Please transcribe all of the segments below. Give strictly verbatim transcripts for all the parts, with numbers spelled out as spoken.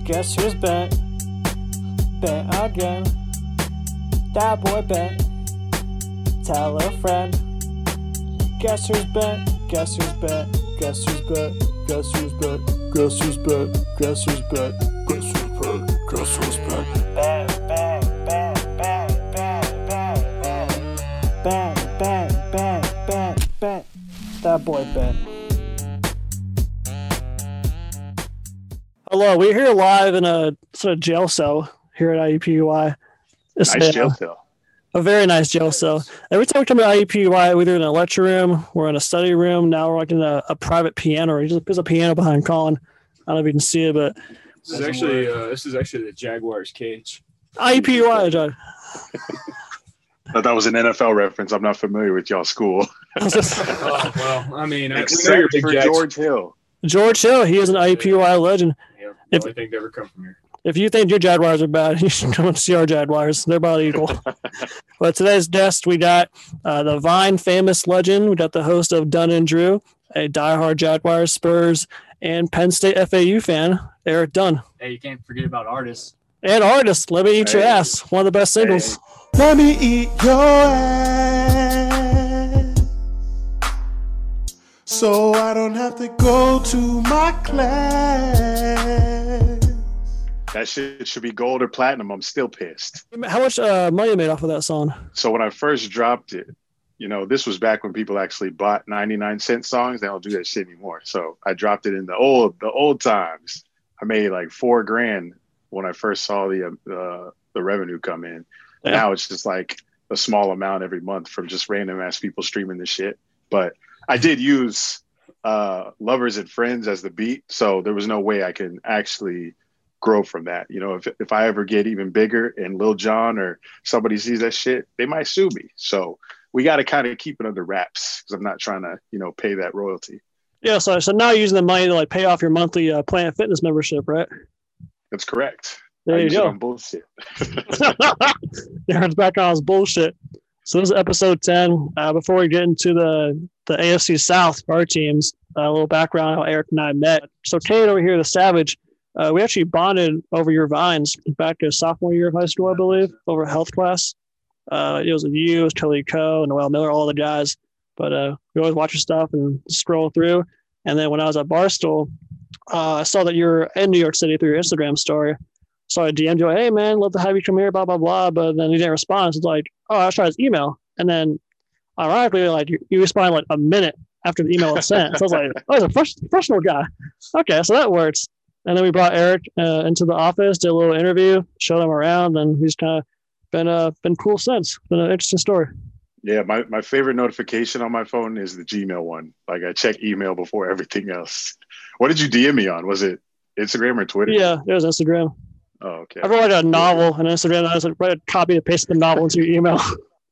Guess who's bent? Bent again. That boy bent. Tell a friend. Guess who's bent? Guess who's bent? Guess who's bent? Guess who's bent? Guess who's bent? Guess who's bent? Guess who's bent? Guess who's bent? Bent, bent, bent, bent, bent, bent, bent, bent, bent, bent, bent. That boy bent. Hello, we're here live in a sort of jail cell here at I U P U I. It's nice a, jail cell. A very nice jail cell. Every time we come to I U P U I, we're either in a lecture room, we're in a study room. Now we're like in a, a private piano. There's a piano behind Colin. I don't know if you can see it, but this is actually uh, this is actually the Jaguars' cage. I U P U I, John. I thought that was an N F L reference. I'm not familiar with y'all school. uh, well, I mean, except I know you're big for Jags. George Hill. George Hill, he is an I U P U I legend. Yeah, the if, only thing to ever come from here. If you think your Jaguars are bad, you should come and see our Jaguars. They're about equal. But today's guest, we got uh, the Vine famous legend. We got the host of Dunn and Drew, a diehard Jaguars, Spurs, and Penn State F A U fan, Eric Dunn. Hey, you can't forget about artists. And artist, Let Me Eat Your Hey. Ass, one of the best singles. Hey. Let me eat your ass, so I don't have to go to my class. That shit should be gold or platinum. I'm still pissed. How much uh, money you made off of that song? So when I first dropped it, you know, this was back when people actually bought ninety-nine cent songs. They don't do that shit anymore. So I dropped it in the old the old times. I made like four grand when I first saw the uh, the revenue come in. Yeah. Now it's just like a small amount every month from just random ass people streaming this shit. But I did use uh, Lovers and Friends as the beat, so there was no way I can actually grow from that. You know, if if I ever get even bigger and Lil Jon or somebody sees that shit, they might sue me. So we got to kind of keep it under wraps because I'm not trying to, you know, pay that royalty. Yeah, so so now you're using the money to like pay off your monthly uh, Planet Fitness membership, right? That's correct. There I you use go. it on bullshit. Darren's back on his bullshit. So this is episode ten. Uh, before we get into the, the A F C South, our teams, uh, a little background on how Eric and I met. So Kate over here, the Savage, uh, we actually bonded over your Vines back to sophomore year of high school, I believe, over a health class. Uh, it was with you, it was Kelly Coe, Noel Miller, all the guys. But uh, we always watch your stuff and scroll through. And then when I was at Barstool, uh, I saw that you were in New York City through your Instagram story. So I D M'd you, like, hey, man, love to have you come here, blah, blah, blah. But then you didn't respond. So it's like, oh, I tried his email. And then, ironically, like you, you responded like a minute after the email was sent. So I was like, oh, he's a professional guy. Okay, so that works. And then we brought Eric uh, into the office, did a little interview, showed him around, and he's kind of been uh, been cool since. Been an interesting story. Yeah, my, my favorite notification on my phone is the Gmail one. Like I check email before everything else. What did you D M me on? Was it Instagram or Twitter? Yeah, it was Instagram. Oh, okay. I wrote like a novel on Instagram. And I was like, write a copy and paste the novel into your email.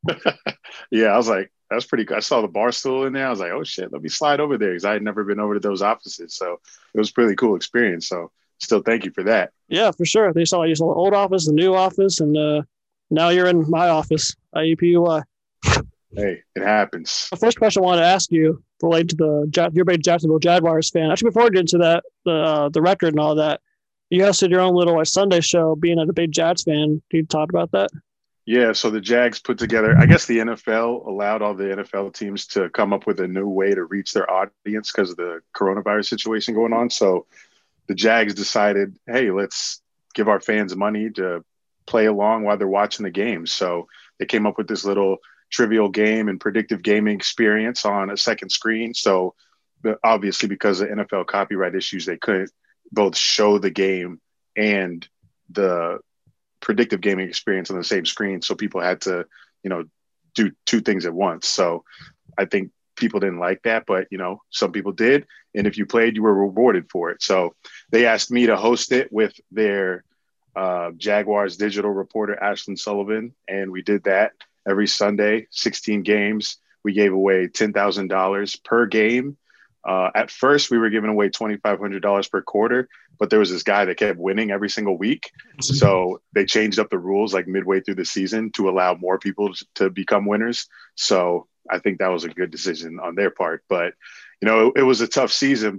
Yeah, I was like, that's pretty good. I saw the bar stool in there. I was like, oh shit, let me slide over there because I had never been over to those offices. So it was a pretty cool experience. So still thank you for that. Yeah, for sure. They saw you saw the old office, the new office, and uh, now you're in my office, I U P U I. Hey, it happens. The first question I wanted to ask you related to the Ja- you're a big Jacksonville Jaguars fan. Actually, before we get into that, the uh, the record and all that, you hosted your own little like Sunday show. Being a big Jazz fan, can you talk about that? Yeah, so the Jags put together, I guess the N F L allowed all the N F L teams to come up with a new way to reach their audience because of the coronavirus situation going on. So the Jags decided, hey, let's give our fans money to play along while they're watching the games. So they came up with this little trivial game and predictive gaming experience on a second screen. So the, obviously because of N F L copyright issues, they couldn't both show the game and the predictive gaming experience on the same screen. So people had to, you know, do two things at once. So I think people didn't like that, but you know, some people did. And if you played, you were rewarded for it. So they asked me to host it with their uh, Jaguars digital reporter, Ashlyn Sullivan. And we did that every Sunday, sixteen games. We gave away ten thousand dollars per game. Uh, at first, we were giving away twenty-five hundred dollars per quarter, but there was this guy that kept winning every single week. So they changed up the rules like midway through the season to allow more people to become winners. So I think that was a good decision on their part. But, you know, it, it was a tough season, but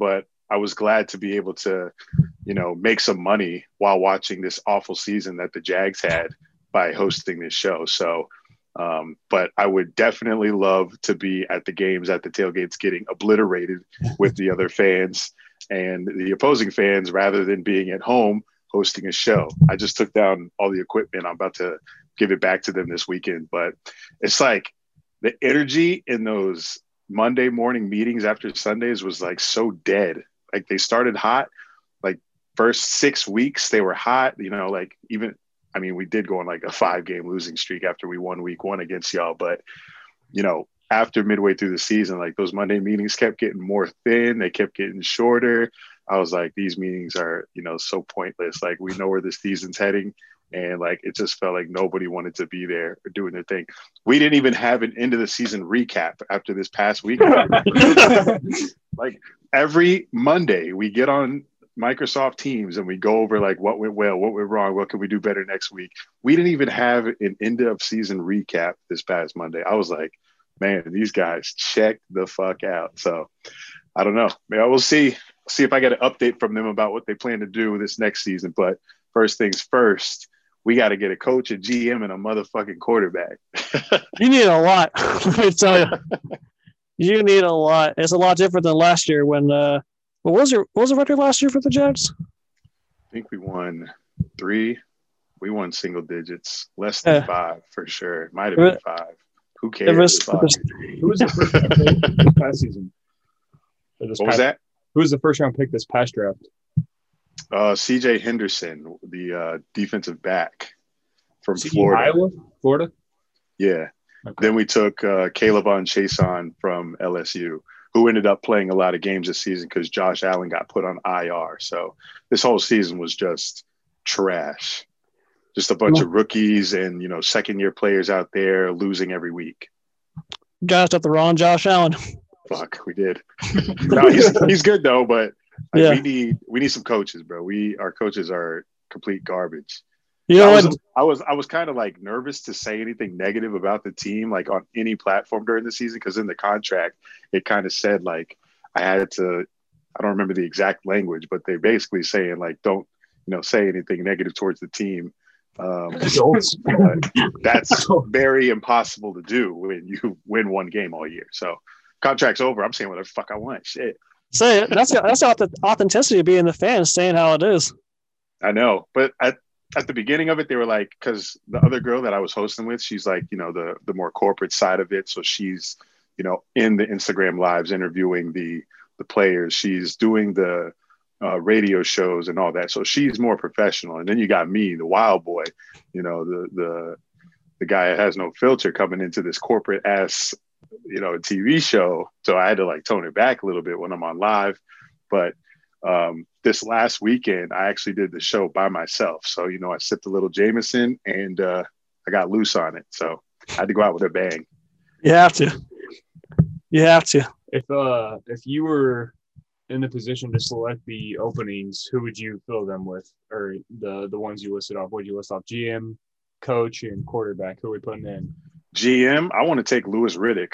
I was glad to be able to, you know, make some money while watching this awful season that the Jags had by hosting this show. So, um, but I would definitely love to be at the games, at the tailgates, getting obliterated with the other fans and the opposing fans rather than being at home hosting a show. I just took down all the equipment. I'm about to give it back to them this weekend, but it's like the energy in those Monday morning meetings after Sundays was like so dead. Like they started hot, like first six weeks they were hot, you know, like even, I mean, we did go on like a five game losing streak after we won week one against y'all. But, you know, after midway through the season, like those Monday meetings kept getting more thin. They kept getting shorter. I was like, these meetings are, you know, so pointless. Like we know where the season's heading. And like, it just felt like nobody wanted to be there or doing their thing. We didn't even have an end of the season recap after this past week. Like every Monday we get on Microsoft Teams and we go over like what went well, what went wrong, what can we do better next week. We didn't even have an end of season recap this past Monday. I was like, man, these guys check the fuck out. So I don't know. Maybe I will see, see if I get an update from them about what they plan to do this next season. But first things first, we got to get a coach, a G M, and a motherfucking quarterback. You need a lot. Let me tell you. You need a lot. It's a lot different than last year when uh what was your what was the record last year for the Jags? I think we won three. We won single digits, less than Yeah. five for sure. It might have been five. Who It was- cares? Fuck. Who was the first round pick this past season? Or this What was past- that? Who was the first round pick this past draft? Uh, C J Henderson, the uh, defensive back from C- Florida. Iowa? Florida? Yeah. Okay. Then we took uh, Caleb on Chason from L S U, who ended up playing a lot of games this season because Josh Allen got put on I R. So this whole season was just trash. Just a bunch of rookies and, you know, second year players out there losing every week. Guys got the wrong Josh Allen. Fuck, we did. No, he's he's good though, but like, Yeah. we need we need some coaches, bro. We our coaches are complete garbage. You know I what? was, I was I was kind of like nervous to say anything negative about the team, like on any platform during the season, because in the contract it kind of said like I had to. I don't remember the exact language, but they basically saying like don't you know say anything negative towards the team. Um, Adults. but that's very impossible to do when you win one game all year. So contract's over. I'm saying whatever the fuck I want. Shit. Say it. That's that's not the authenticity of being the fan, saying how it is. I know, but at at the beginning of it, they were like, because the other girl that I was hosting with, she's like, you know, the the more corporate side of it. So she's, you know, in the Instagram lives interviewing the the players. She's doing the uh, radio shows and all that. So she's more professional. And then you got me, the wild boy, you know, the the the guy that has no filter coming into this corporate ass, you know, T V show. So I had to like tone it back a little bit when I'm on live, but. Um, this last weekend, I actually did the show by myself. So, you know, I sipped a little Jameson and uh, I got loose on it. So I had to go out with a bang. You have to. You have to. If uh if you were in the position to select the openings, who would you fill them with? Or the the ones you listed off? Would you list off G M, coach, and quarterback? Who are we putting in? G M, I want to take Louis Riddick.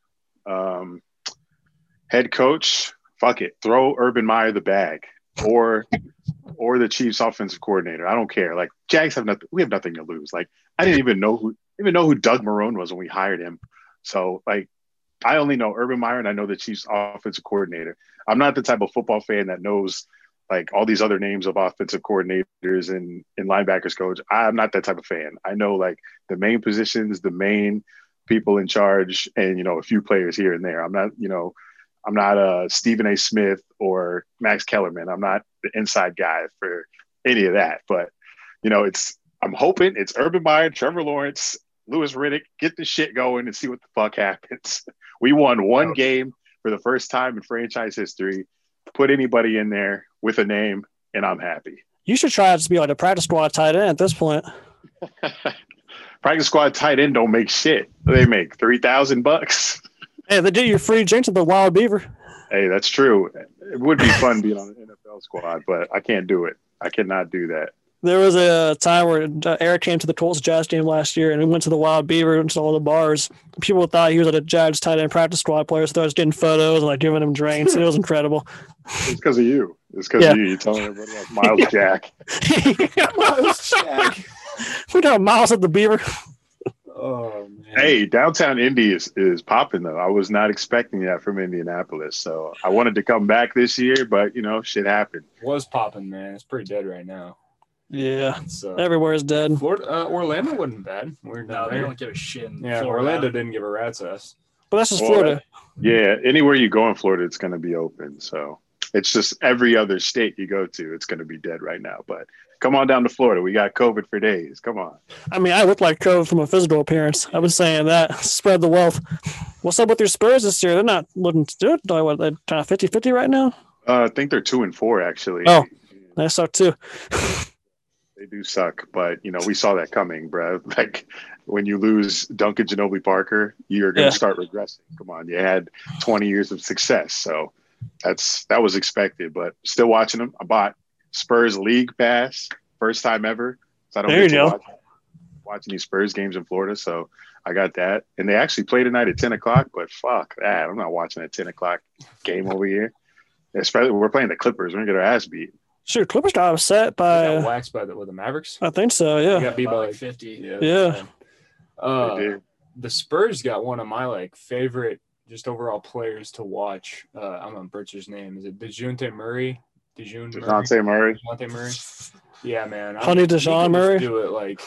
Um, head coach, fuck it. Throw Urban Meyer the bag. Or or the Chiefs offensive coordinator. I don't care. Like Jags have nothing. We have nothing to lose. Like I didn't even know who even know who Doug Marrone was when we hired him. So like I only know Urban Meyer and I know the Chiefs offensive coordinator. I'm not the type of football fan that knows like all these other names of offensive coordinators and, and linebackers coach. I'm not that type of fan. I know like the main positions, the main people in charge, and you know, a few players here and there. I'm not, you know, I'm not a Stephen A. Smith or Max Kellerman. I'm not the inside guy for any of that. But, you know, it's I'm hoping it's Urban Meyer, Trevor Lawrence, Louis Riddick, get the shit going and see what the fuck happens. We won one game for the first time in franchise history. Put anybody in there with a name, and I'm happy. You should try to be like a practice squad tight end at this point. Practice squad tight end don't make shit. They make three thousand bucks. Hey, they did your free drink to the Wild Beaver. Hey, that's true. It would be fun being on an N F L squad, but I can't do it. I cannot do that. There was a time where uh, Eric came to the Colts Jazz game last year, and we went to the Wild Beaver and to all the bars. People thought he was like a Jazz tight end practice squad player, so I was getting photos and like giving him drinks. It was incredible. It's because of you. It's because Yeah. of you. You're telling everybody like Miles Jack. We got Miles at the Beaver. Oh man. Hey, downtown Indy is, is popping though. I was not expecting that from Indianapolis. So I wanted to come back this year, but you know, shit happened. Was popping, man. It's pretty dead right now. Yeah, It's, uh, everywhere is dead. Florida, uh, Orlando wasn't bad. We're No, down they there. don't give a shit. in Yeah, Florida. Orlando didn't give a rat's ass. But that's just Well, Florida. Yeah, anywhere you go in Florida, it's going to be open. So it's just every other state you go to, it's going to be dead right now. But come on down to Florida. We got COVID for days. Come on. I mean, I look like COVID from a physical appearance. I've been saying that. Spread the wealth. What's up with your Spurs this year? They're not looking to do it. Like, what, they're kind of fifty-fifty right now? Uh, I think they're two and four actually. Oh. They suck too. They do suck, but you know we saw that coming, bro. Like when you lose Duncan Ginobili Parker, you're going to Yeah. start regressing. Come on, you had twenty years of success, so that's that was expected. But still watching them. I bought Spurs League Pass, first time ever. So I don't There get you to go. watch watching these Spurs games in Florida. So I got that, and they actually play tonight at ten o'clock. But fuck that, I'm not watching a ten o'clock game over here. Especially we're playing the Clippers. We're gonna get our ass beat. Shoot, Clippers got upset They by. got waxed by the with the Mavericks. I think so. They Yeah. got beat By by like like fifty. yeah. Yeah. Uh, They did. the Spurs got one of my like favorite just overall players to watch. Uh, I'm gonna butcher his name. Is it Dejounte Murray? Dejounte Murray. Dejounte Murray. Dejounte Murray. Yeah, man. I'm- Honey he Deshaun can just Murray? Do it like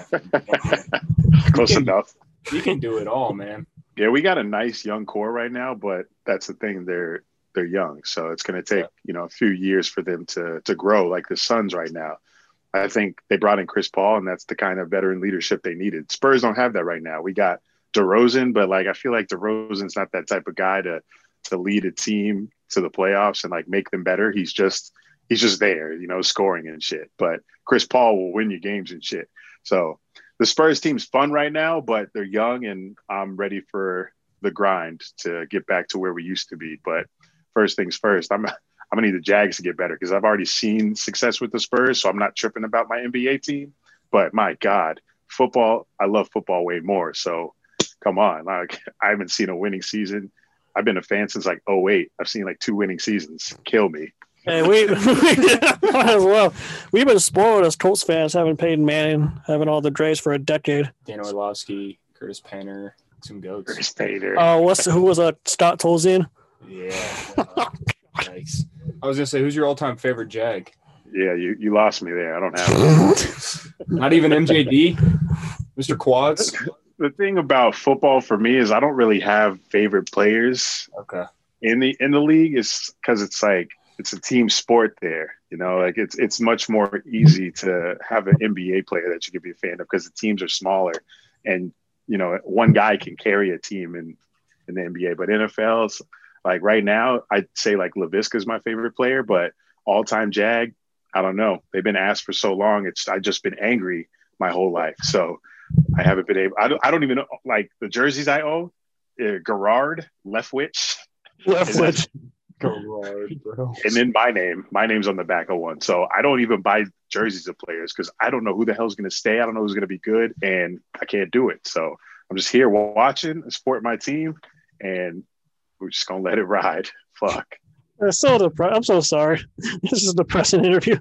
yeah. Close enough. He can do it all, man. Yeah, we got a nice young core right now, but that's the thing. They're they're young, so it's going to take Yeah. you know a few years for them to to grow like the Suns right now. I think they brought in Chris Paul, and that's the kind of veteran leadership they needed. Spurs don't have that right now. We got DeRozan, but like I feel like DeRozan's not that type of guy to to lead a team to the playoffs and like make them better. He's just he's just there, you know, scoring and shit. But Chris Paul will win you games and shit. So the Spurs team's fun right now, but they're young, and I'm ready for the grind to get back to where we used to be. But first things first, I'm I'm gonna need the Jags to get better because I've already seen success with the Spurs, so I'm not tripping about my N B A team. But my God, football, I love football way more. So come on, like I haven't seen a winning season. I've been a fan since like oh eight. I've seen like two winning seasons. Kill me. Hey, we, we might as well. We've been spoiled as Colts fans, having Peyton Manning, having all the Dre's for a decade. Dan Orlovsky, Curtis Painter, some goats. Chris Taylor. Oh, what's who was uh, Scott Tolzien? Yeah. Uh, nice. I was gonna say, who's your all-time favorite Jag? Yeah, you, you lost me there. I don't have it. Not even M J D, Mister Quads. The thing about football for me is I don't really have favorite players Okay. in the in the league. Is because it's like it's a team sport there. You know, like it's it's much more easy to have an N B A player that you could be a fan of because the teams are smaller, and you know one guy can carry a team in in the N B A. But N F L's like right now, I'd say like Laviska is my favorite player, but all time Jag, I don't know. They've been asked for so long. It's I've just been angry my whole life, so I haven't been able. I don't. I don't even know like the jerseys I own. Uh, Garrard, Leftwich, Leftwich. Go hard, bro. and then my name. My name's on the back of one. So I don't even buy jerseys of players because I don't know who the hell's going to stay. I don't know who's going to be good, and I can't do it. So I'm just here watching, support my team, and we're just gonna let it ride. Fuck. It's so depre- I'm so sorry. This is a depressing interview.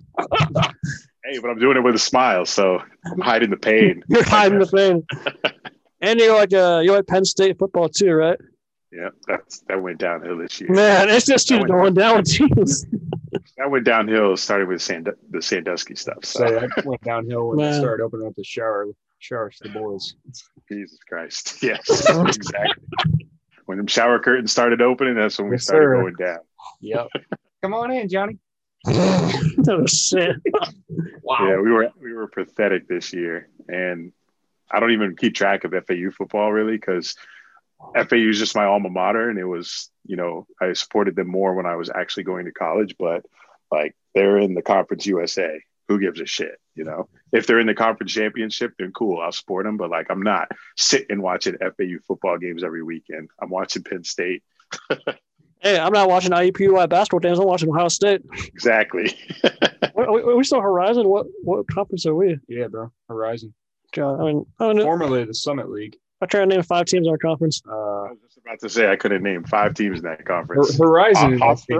Hey, but I'm doing it with a smile, so I'm hiding the pain. You're hiding the pain. And you're like uh, you like Penn State football too, right? Yeah, that's that went downhill this year. Man, it's just keeps going down with teams. That went downhill, starting with Sand- the Sandusky stuff. So, So that went downhill when Man. they started opening up the shower showers for the boys. Jesus Christ. Yes, exactly. When the shower curtains started opening, that's when we Yes, started sir. going down. Yep. Come on in, Johnny. Oh shit. Wow. Yeah, we were we were pathetic this year, and I don't even keep track of F A U football really because F A U is just my alma mater, and it was you know I supported them more when I was actually going to college. But like they're in the Conference U S A, who gives a shit? You know, if they're in the conference championship, then cool, I'll support them. But like I'm not sitting and watching F A U football games every weekend. I'm watching Penn State. Hey, I'm not watching I U P U I basketball games. I'm watching Ohio State. Exactly. Are we, are we still Horizon? What what conference are we? Yeah, bro. Horizon. God, I mean, I don't know. Formerly the Summit League. I try to name five teams in our conference. Uh, I was just about to say I couldn't name five teams in that conference. Horizon. Uh, is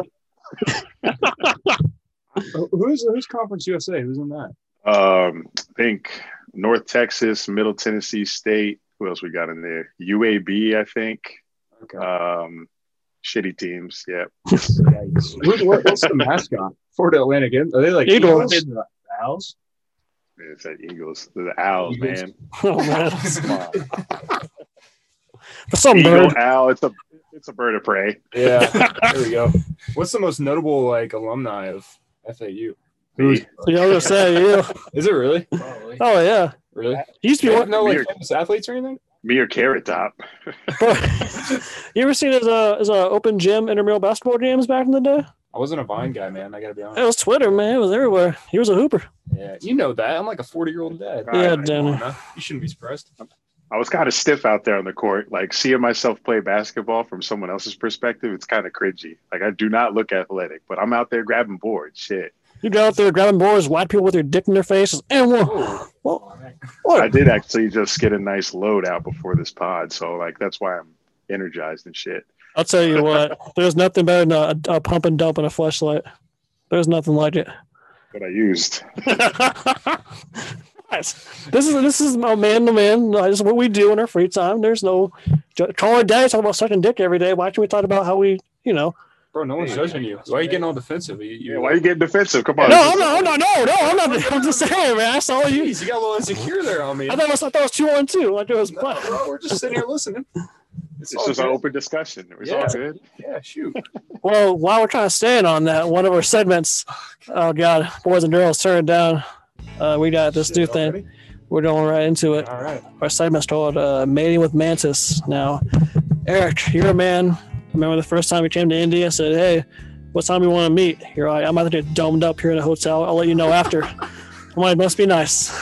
who's who's Conference U S A? Who's in that? Um, I think North Texas, Middle Tennessee State. Who else we got in there? U A B, I think. Okay. Um, shitty teams. Yeah. Yikes. Who's, what, what's the mascot? Florida Atlantic. Are they like Eagles? Eagles? The Owls? It's at Eagles. The Owls, Eagles. man. Oh man, Come on. some Eagle, bird. owl. It's a it's a bird of prey. Yeah. There we go. What's the most notable like alumni of F A U? Me. You know what I'm saying? Yeah. Is it really? Probably. Oh yeah. Really? He used to You be have one. no like Weird. famous athletes or anything? Me or Carrot Top. You ever seen his uh his uh, open gym intramural basketball games back in the day? I wasn't a Vine guy, man. I gotta be It honest. was Twitter, man. It was everywhere. He was a hooper. Yeah, you know that. I'm like a forty year old dad. Right. Yeah, I Come damn on, it. huh? You shouldn't be surprised. I was kind of stiff out there on the court. Like seeing myself play basketball from someone else's perspective, it's kind of cringy. Like I do not look athletic, but I'm out there grabbing boards. Shit. You go out there grabbing boards, white people with their dick in their faces, and one. Oh, Well, I what? did actually just get a nice load out before this pod, so like that's why I'm energized and shit. I'll tell you what. There's nothing better than a, a pump and dump and a fleshlight. There's nothing like it. But I used. Nice. This is this is my man to man. This is what we do in our free time. There's no call our daddy talk about sucking dick every day. Why can't we talk about how we, you know? bro, no one's judging you. Why are you getting all defensive? You, you, Yeah, why are you getting defensive? Come on. No, I'm not. I'm not. No, no, I'm not. I'm just saying, man. I saw you. Jeez, you got a little insecure there on me. I thought it was, I thought it was two on two. Like it was. No, bro, we're just sitting here listening. It's, It's all just an good. open discussion. It was Yeah. all good. Yeah, shoot. Well, while we're trying to stand on that, one of our segments. Oh God, boys and girls, turn it down. Uh, we got this new Shit, thing. already? We're going right into it. All right. Our segment's called uh, "Mating with Mantis." Now, Eric, you're a man. I remember the first time we came to India. I said, "Hey, what time you want to meet?" You're like, "I'm about to get domed up here in a hotel. I'll let you know after." I'm like, "Must be nice."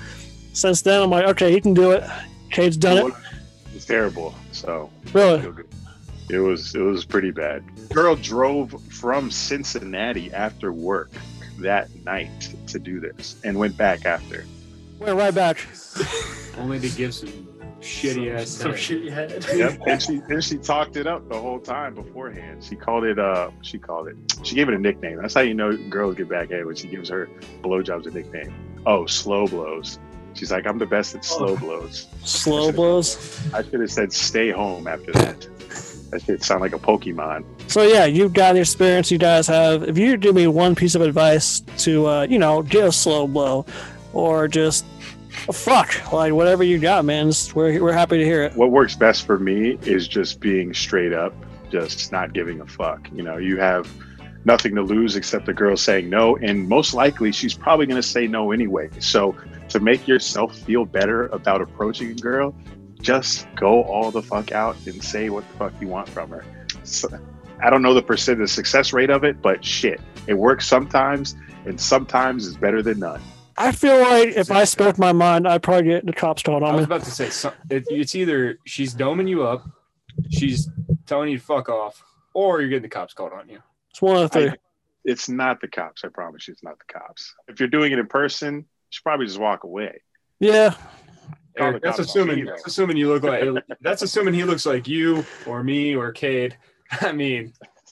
Since then, I'm like, "Okay, he can do it." Cade's done it. It's terrible. So Really? feel good. It was it was pretty bad. Girl drove from Cincinnati after work that night to do this and went back after. Went right back. Only to give some shitty ass. Some head. shitty head. Yep. And she and she talked it up the whole time beforehand. She called it uh she called it she gave it a nickname. That's how you know girls get back at when she gives her blowjobs a nickname. Oh, slow blows. She's like, I'm the best at slow Oh. blows. Slow blows. I should have said stay home after that. That shit sound like a Pokemon. So yeah, you've got the experience you guys have. If you give me one piece of advice to, uh, you know, get a slow blow, or just oh, fuck, like whatever you got, man, just, we're we're happy to hear it. What works best for me is just being straight up, just not giving a fuck. You know, you have nothing to lose except the girl saying no, and most likely she's probably going to say no anyway. So to make yourself feel better about approaching a girl, just go all the fuck out and say what the fuck you want from her. So, I don't know the percent the success rate of it, but shit, it works sometimes, and sometimes it's better than none. I feel like if I spoke my mind, I'd probably get the cops called I on was me. about to say, some, it, it's either she's doming you up, she's telling you to fuck off, or you're getting the cops called on you. It's one of the three. I- It's not the cops. I promise you, it's not the cops. If you're doing it in person, you should probably just walk away. Yeah, Call Eric, the that's cops. assuming that's assuming you look like that's assuming he looks like you or me or Cade. I mean,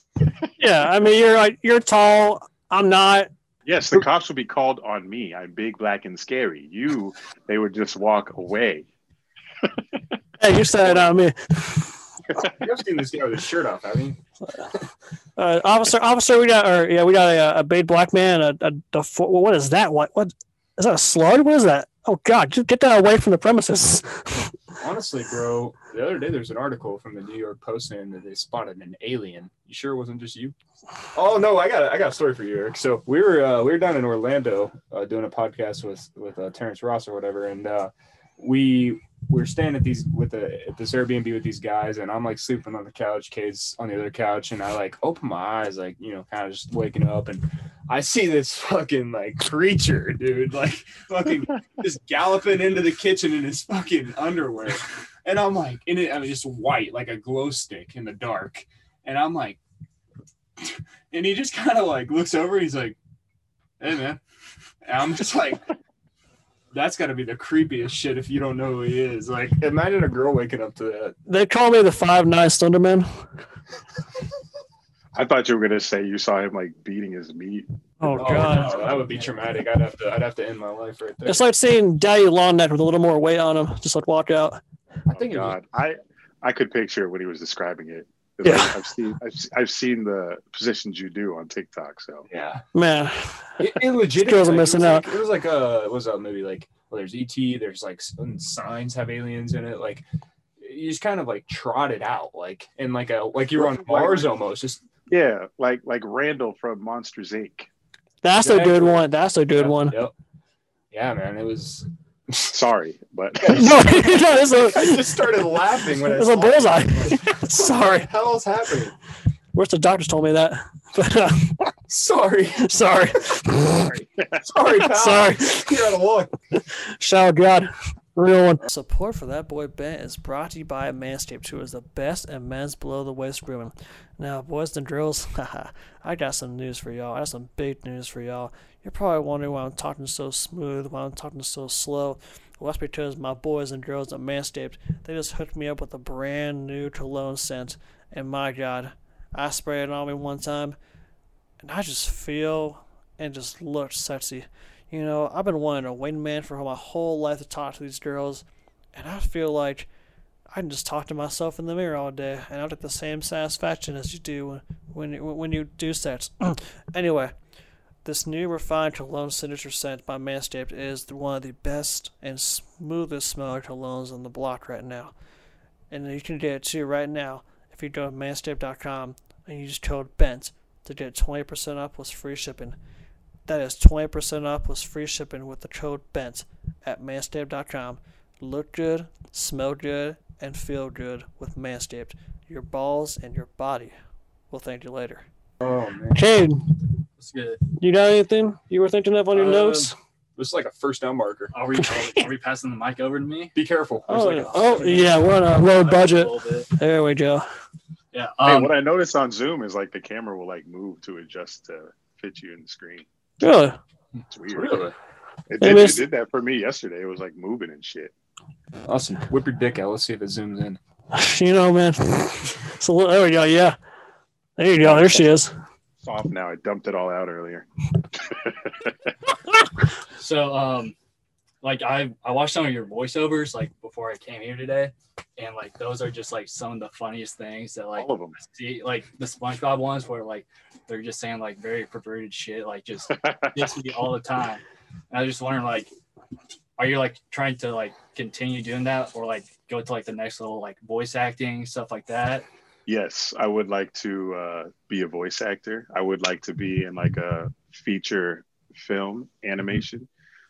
yeah. I mean, you're like you're tall. I'm not. Yes, the cops would be called on me. I'm big, black, and scary. You, they would just walk away. Hey, you said it on me. you've seen this guy with his shirt off, I mean. Uh, officer, officer, we got, or yeah, we got a, a big black man. A, a, a what is that? What, what is that? A slug? What is that? Oh God, just get that away from the premises. Honestly, bro, the other day there's an article from the New York Post saying that they spotted an alien. You sure it wasn't just you? Oh no, I got a, I got a story for you, Eric. So we were uh, we were down in Orlando uh, doing a podcast with with uh, Terrence Ross or whatever, and uh, we we were staying at these with the at this Airbnb with these guys, and I'm like sleeping on the couch, Kate's on the other couch, and I like open my eyes, like you know, kind of just waking up, and I see this fucking like creature, dude, like fucking just galloping into the kitchen in his fucking underwear. And I'm like, in it, I mean, just white, like a glow stick in the dark. And I'm like, And he just kind of like looks over. And he's like, "Hey, man." And I'm just like, that's got to be the creepiest shit if you don't know who he is. Like, imagine a girl waking up to that. They call me the five nine Slenderman. I thought you were gonna say you saw him like beating his meat. Oh, Oh, God. no, that would be traumatic. I'd have to. I'd have to end my life right there. It's like seeing Daddy Long Neck with a little more weight on him, just like walk out. I think Oh, it was, God, I I could picture when he was describing it. 'Cause Yeah. I, I've seen I've, I've seen the positions you do on TikTok. So yeah. Man, It, it legit. Girls are like, missing it was out. Like, it was like a. What was that movie like? Well, there's E T. There's like some signs have aliens in it. Like you just kind of like trot it out, like in like a like you're on Mars almost. Just yeah, like like Randall from Monsters Incorporated. that's a Exactly. good one. That's a good Yep, one. Yep. Yeah, man. It was. Sorry, but No, no, it's a, I just started laughing when I it's saw a bullseye. it. What Sorry. the hell is happening? Wish the doctors told me that. But, uh, Sorry. sorry. Sorry, pal. Sorry. You're out of luck. Shout out God. Real one. Support for That Boy Bent is brought to you by Manscaped, who is the best in men's below-the-waist grooming. Now, boys and girls, haha, I got some news for y'all. I got some big news for y'all. You're probably wondering why I'm talking so smooth, why I'm talking so slow. Well, that's because my boys and girls at Manscaped, they just hooked me up with a brand new cologne scent. And my God, I sprayed it on me one time, and I just feel and just look sexy. You know, I've been wanting a wingman for my whole life to talk to these girls, and I feel like I can just talk to myself in the mirror all day, and I'll get the same satisfaction as you do when when, when you do sex. Anyway, this new refined cologne signature scent by Manscaped is one of the best and smoothest smelling colognes on the block right now. And you can get it too right now if you go to manscaped dot com and use code BENT to get twenty percent off plus free shipping. That is twenty percent off plus free shipping with the code BENT at manscaped dot com. Look good, smell good, and feel good with Manscaped. Your balls and your body will thank you later. Oh man. Cade, That's good. you got anything you were thinking of on your Um, notes? This is like a first down marker. Are we are we passing the mic over to me? Be careful. There's Oh, like a- oh, yeah, we're on a low budget. A little bit. There we go. Yeah. hey, Um, what I noticed on Zoom is like the camera will like move to adjust to fit you in the screen. Really? It's weird. Really? It Hey, did, it miss- did that for me yesterday. It was like moving and shit. Awesome. Whip your dick out. Let's see if it zooms in. You know, man. So there we go. Yeah. There you go. There she is. It's off now. I dumped it all out earlier. so um, like I I watched some of your voiceovers like before I came here today, and like those are just like some of the funniest things that like All of them. see like the SpongeBob ones where like they're just saying like very perverted shit like just dissy all the time. And I was just wondering like, are you like trying to like continue doing that or like go to like the next level like voice acting stuff like that? Yes, I would like to uh, be a voice actor. I would like to be in like a feature film animation.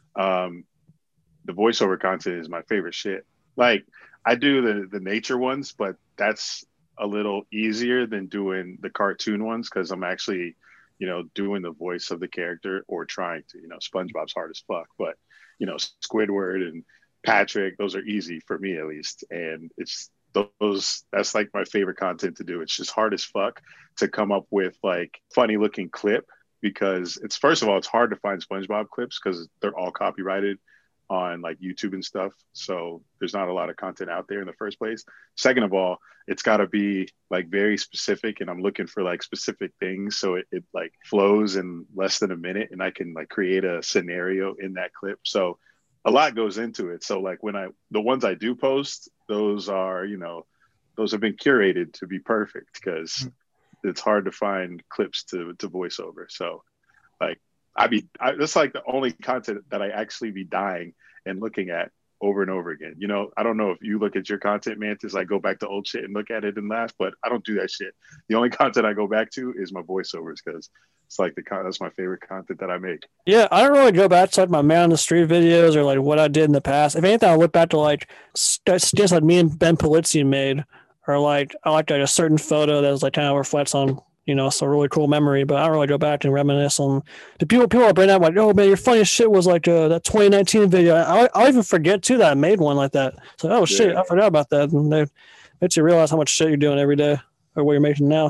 Um, the voiceover content is my favorite shit. Like I do the the nature ones, but that's a little easier than doing the cartoon ones because I'm actually, you know, doing the voice of the character or trying to. You know, SpongeBob's hard as fuck, but you know, Squidward and Patrick, those are easy for me at least, and it's those that's like my favorite content to do. It's just hard as fuck to come up with like funny looking clip because it's first of all it's hard to find SpongeBob clips because they're all copyrighted on like YouTube and stuff, so there's not a lot of content out there in the first place. Second of all, it's got to be like very specific, and I'm looking for like specific things so it, it like flows in less than a minute and I can like create a scenario in that clip. So a lot goes into it. So like when I the ones I do post, those are, you know, those have been curated to be perfect because it's hard to find clips to to voice over. So like I be I, that's like the only content that I actually be dying and looking at over and over again. You know, I don't know if you look at your content, Mantis, I go back to old shit and look at it and laugh, but I don't do that shit. The only content I go back to is my voiceovers because it's like the con- that's my favorite content that I make. Yeah, I don't really go back to like my man on the street videos or like what I did in the past. If anything, I look back to like st- just like me and Ben Polizzi made, or like I like, like a certain photo that was like kind of reflects on, you know, some really cool memory. But I don't really go back and reminisce on the people. People bring up like, oh man, your funniest shit was like uh, that twenty nineteen video. I I even forget too that I made one like that. So oh shit, Yeah. I forgot about that. And they makes you realize how much shit you're doing every day or what you're making now.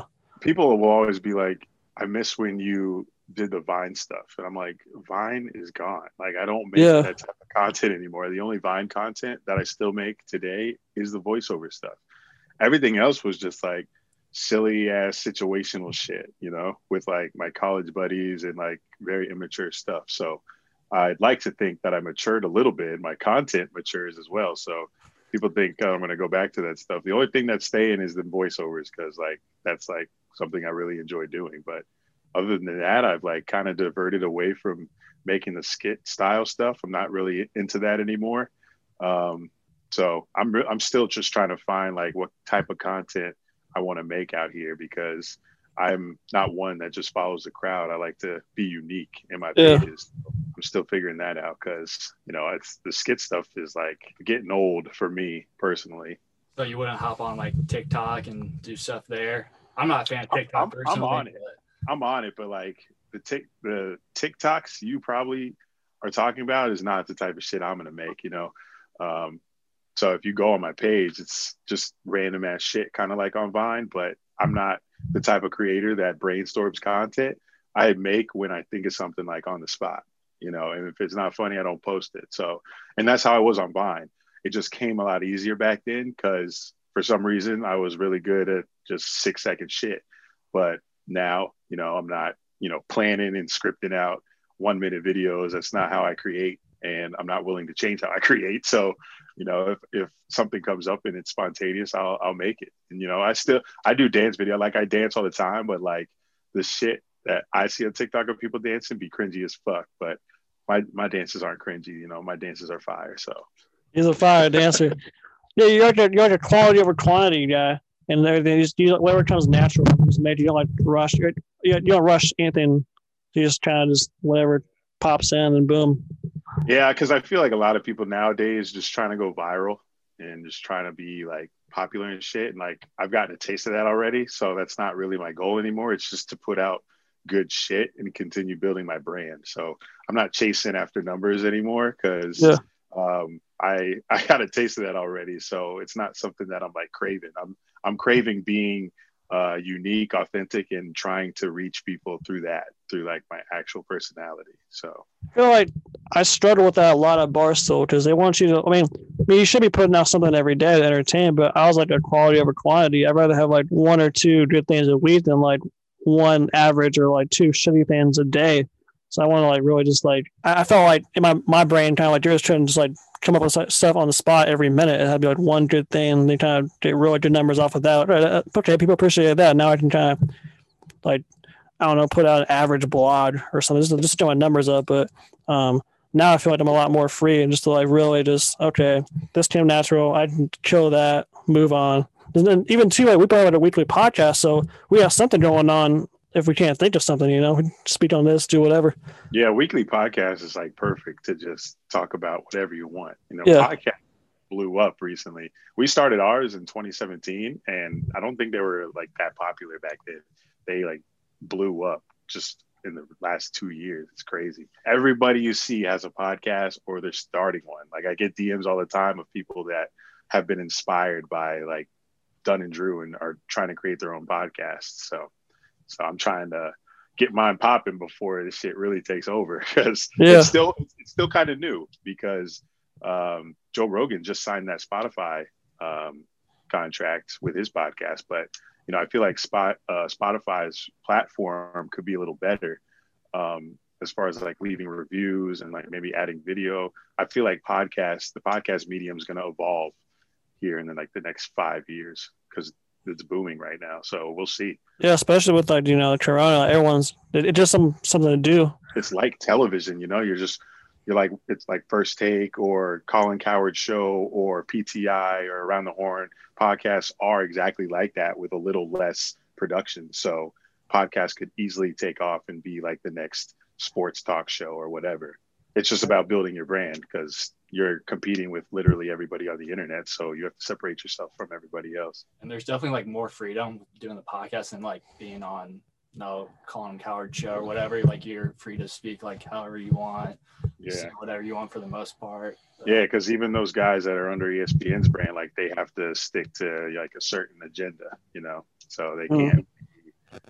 people will always be like, I miss when you did the Vine stuff. And I'm like, Vine is gone. Like, I don't make Yeah. that type of content anymore. The only Vine content that I still make today is the voiceover stuff. Everything else was just like silly ass situational shit, you know, with like my college buddies and like very immature stuff. So I'd like to think that I matured a little bit. My content matures as well. So people think, oh, I'm going to go back to that stuff. The only thing that's staying is the voiceovers, because like that's like something I really enjoy doing. But other than that, I've like kind of diverted away from making the skit style stuff. I'm not really into that anymore. Um, so I'm re- I'm still just trying to find like what type of content I want to make out here, because I'm not one that just follows the crowd. I like to be unique in my Yeah. pages. I'm still figuring that out, because, you know, it's the skit stuff is like getting old for me personally. So you wouldn't hop on like TikTok and do stuff there? I'm not a fan of I'm, TikTok I'm, personally. I'm on it. but- I'm on it, but like the tick the TikToks you probably are talking about is not the type of shit I'm gonna make, you know. Um, so if you go on my page, it's just random ass shit, kind of like on Vine. But I'm not the type of creator that brainstorms content. I make when I think of something like on the spot, you know. And if it's not funny, I don't post it. So, and that's how I was on Vine. It just came a lot easier back then, because for some reason I was really good at just six second shit. But now, you know, I'm not, you know, planning and scripting out one minute videos. That's not how I create, and I'm not willing to change how I create. So, you know, if, if something comes up and it's spontaneous, I'll I'll make it. And, you know, I still I do dance video. Like, I dance all the time, but like the shit that I see on TikTok of people dancing be cringy as fuck. But my my dances aren't cringy, you know, my dances are fire. So He's a fire dancer. Yeah, you're like a, you're like a quality over quantity guy, and everything. You just you, whatever comes natural is made. You don't like rush. You're, you you don't rush anything. You just kind of just whatever pops in and boom. yeah, because I feel like a lot of people nowadays just trying to go viral and just trying to be like popular and shit. And like, I've gotten a taste of that already. So that's not really my goal anymore. It's just to put out good shit and continue building my brand. So I'm not chasing after numbers anymore, because Yeah. um, I I got a taste of that already. So it's not something that I'm like craving. I'm I'm craving being uh, unique, authentic, and trying to reach people through that, through like my actual personality. So I feel like I struggle with that a lot at Barstool, because they want you to. I mean, I mean, you should be putting out something every day to entertain. But I was like a quality over quantity. I'd rather have like one or two good things a week than like one average or like two shitty things a day. So I want to like really just like I, I felt like in my my brain kind of like you're just trying to just like come up with stuff on the spot every minute. It had to be like one good thing, and they kind of get really good numbers off of that. Okay, people appreciate that. Now I can kind of like I don't know, put out an average blog or something, just just doing numbers up. But um, now I feel like I'm a lot more free, and just to like really just okay, this came natural. I can kill that, move on. And then even too, like we put out a weekly podcast, so we have something going on. If we can't think of something, you know, we speak on this, do whatever. yeah, weekly podcast is like perfect to just talk about whatever you want. You know, Yeah. podcast blew up recently. We started ours in twenty seventeen, and I don't think they were like that popular back then. They like blew up just in the last two years. It's crazy. Everybody you see has a podcast or they're starting one. Like, I get D Ms all the time of people that have been inspired by like Dunn and Drew and are trying to create their own podcasts. So, so I'm trying to get mine popping before this shit really takes over, because Yeah. it's still it's still kind of new, because um, Joe Rogan just signed that Spotify um, contract with his podcast. But you know, I feel like Spot uh, Spotify's platform could be a little better um, as far as like leaving reviews and like maybe adding video. I feel like podcasts, the podcast medium is going to evolve here in the, like the next five years, because it's booming right now. So we'll see. Yeah, especially with like you know the Corona, like everyone's it, it's just some something to do. It's like television, you know, you're just, you're like, it's like First Take or Colin Coward Show or P T I or Around the Horn. Podcasts are exactly like that with a little less production. So podcasts could easily take off and be like the next sports talk show or whatever. It's just about building your brand, because you're competing with literally everybody on the internet. So you have to separate yourself from everybody else. And there's definitely like more freedom doing the podcast than like being on no Colin Coward show or whatever. Like, you're free to speak like however you want. Yeah. Say whatever you want for the most part. So, Yeah, because even those guys that are under E S P N's brand, like they have to stick to like a certain agenda, you know, so they Mhm. can't be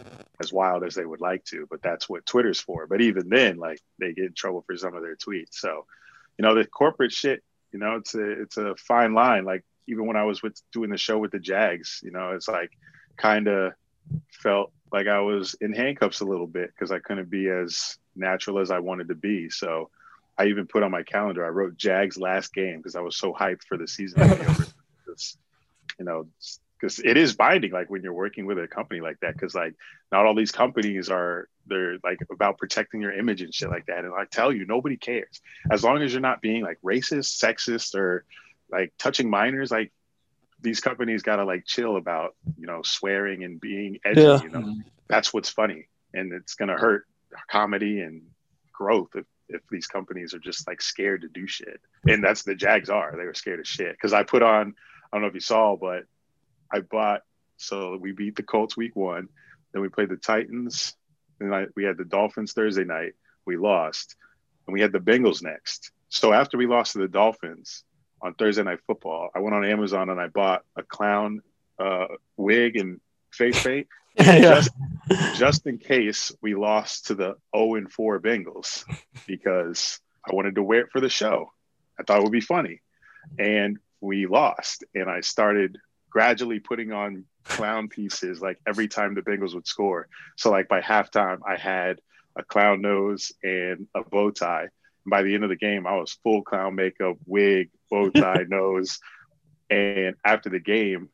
as wild as they would like to, but that's what Twitter's for. But even then, like they get in trouble for some of their tweets. So, you know, the corporate shit, you know, it's a it's a fine line. Like even when I was with doing the show with the Jags, you know, it's like kind of felt like I was in handcuffs a little bit because I couldn't be as natural as I wanted to be. So I even put on my calendar, I wrote Jags last game because I was so hyped for the season to be over. It's, you know, because it is binding, like when you're working with a company like that, because like not all these companies are, they're like about protecting your image and shit like that. And I tell you, nobody cares. As long as you're not being like racist, sexist, or like touching minors, like these companies got to like chill about, you know, swearing and being edgy, Yeah. you know, that's what's funny. And it's going to hurt comedy and growth if, if these companies are just like scared to do shit. And that's the Jags are, they were scared of shit. Cause I put on, I don't know if you saw, but I bought, so we beat the Colts week one, then we played the Titans, and I, we had the Dolphins Thursday night, we lost, and we had the Bengals next. So after we lost to the Dolphins on Thursday Night Football, I went on Amazon and I bought a clown uh, wig and face paint, yeah. just, just in case we lost to the oh and four Bengals, because I wanted to wear it for the show. I thought it would be funny. And we lost, and I started gradually putting on clown pieces like every time the Bengals would score. So like by halftime, I had a clown nose and a bow tie. And by the end of the game, I was full clown makeup, wig, bow tie, nose. And after the game,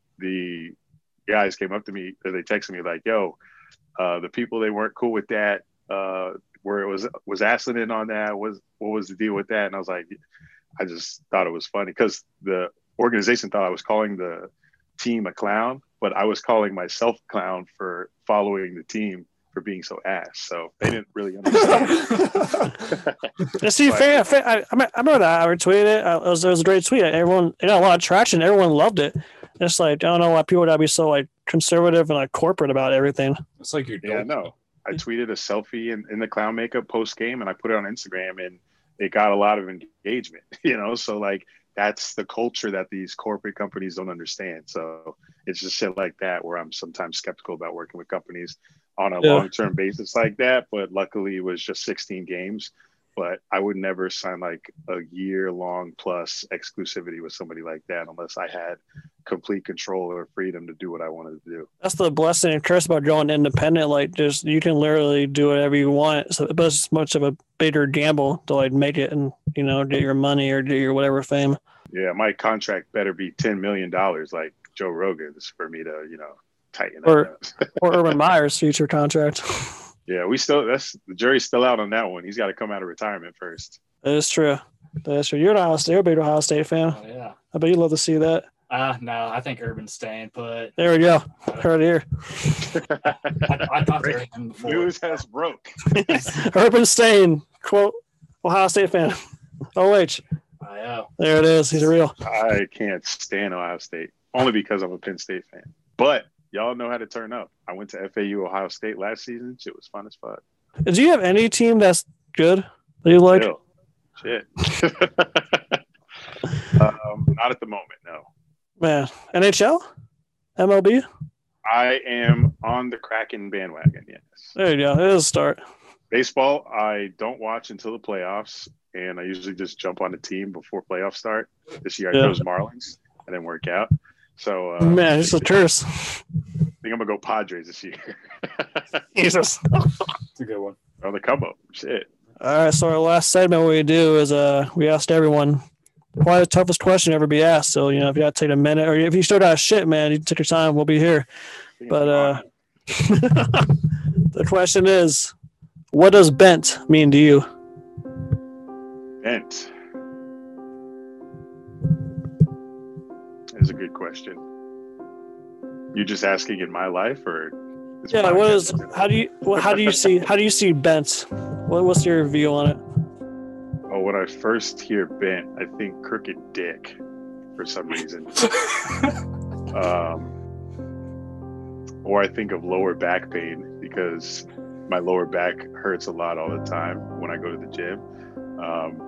the guys came up to me, or they texted me like, yo, uh, the people, they weren't cool with that. Uh, where it was, was Aslan in on that? Was, what was the deal with that? And I was like, I just thought it was funny because the organization thought I was calling the team a clown, but I was calling myself a clown for following the team for being so ass. So they didn't really understand. See, But- fair, fair, I, I remember that. I retweeted it. It was, it was a great tweet. Everyone, it got a lot of traction. Everyone loved it. It's like, I don't know why people gotta be so like conservative and like corporate about everything. It's like your Yeah, no. I tweeted a selfie in, in the clown makeup post game, and I put it on Instagram, and it got a lot of engagement. You know, so like that's the culture that these corporate companies don't understand. So it's just shit like that where I'm sometimes skeptical about working with companies on a Yeah. long-term basis like that. But luckily it was just sixteen games. But I would never sign like a year-long plus exclusivity with somebody like that unless I had complete control or freedom to do what I wanted to do. That's the blessing and curse about going independent. Like, just you can literally do whatever you want. So, but it's much of a bigger gamble to like make it and you know get your money or get your whatever fame. Yeah, my contract better be ten million dollars like Joe Rogan's for me to, you know, tighten Or- up. Or Urban Meyer's future contract. Yeah, we still, that's, the jury's still out on that one. He's got to come out of retirement first. That is true. That is true. You're an Ohio State, you're a big Ohio State fan. Oh, yeah. I bet you'd love to see that. Uh, no, I think Urban's staying put. There we go. Heard it here. I, I talked to him before. News has broke. Urban Stain, quote, Ohio State fan. O H. I know. There it is. He's real. I can't stand Ohio State, only because I'm a Penn State fan. But y'all know how to turn up. I went to F A U Ohio State last season. Shit was fun as fuck. Do you have any team that's good that you like? Still. Shit. um, not at the moment, no. Man, N H L? M L B? I am on the Kraken bandwagon, yes. There you go. It is a start. Baseball, I don't watch until the playoffs, and I usually just jump on the team before playoffs start. This year I Yeah. chose Marlins. I didn't work out. So, uh, Man, it's a curse. I think I'm going to go Padres this year. Jesus. It's a good one. On the come up. Shit. All right, so our last segment we do is uh we asked everyone probably the toughest question ever be asked. So, you know, if you got to take a minute or if you still got shit, man, you take your time, we'll be here. But uh the question is, what does bent mean to you? Bent. Is a good question. You just asking in my life, or this Yeah, what is podcast? how do you what, how do you see how do you see bent? What, what's your view on it? Oh, when I first hear bent, I think crooked dick for some reason. um, or I think of lower back pain because my lower back hurts a lot all the time when I go to the gym. Um,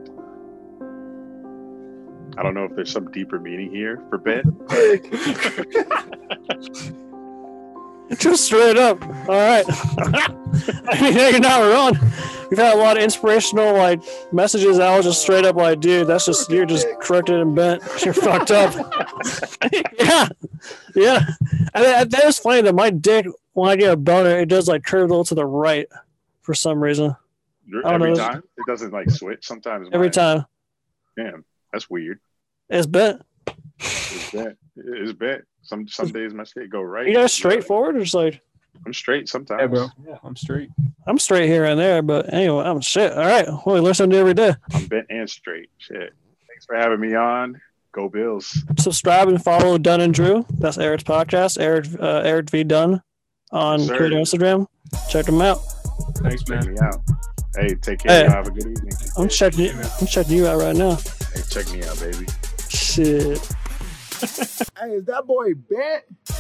I don't know if there's some deeper meaning here for bent. Just straight up. All right. I mean, you're not wrong. We've had a lot of inspirational like messages. I was just straight up like, dude, that's just you're just crooked and bent. You're fucked up. yeah, yeah. And that was funny that my dick, when I get a boner, it does like curve a little to the right for some reason. Every know. time it doesn't like switch. Sometimes Every mine- time. Damn, that's weird. It's bent. It's bent. It's bent. Some some days my shit go right. You guys straightforward or just like I'm straight sometimes. Yeah, bro. Yeah, I'm straight. I'm straight here and there, but anyway, I'm shit. All right. Well, we learn something new every day. I'm bent and straight. Shit. Thanks for having me on. Go Bills. Subscribe and follow Dunn and Drew. That's Eric's podcast. Eric uh, Eric V Dunn on Yes, sir. Twitter and Instagram. Check them out. Thanks, Check man. me out. Hey, take care. Hey. Y'all have a good evening. I'm checking you. I'm checking you out right now. Hey, check me out, baby. Shit. Hey, is that boy bent?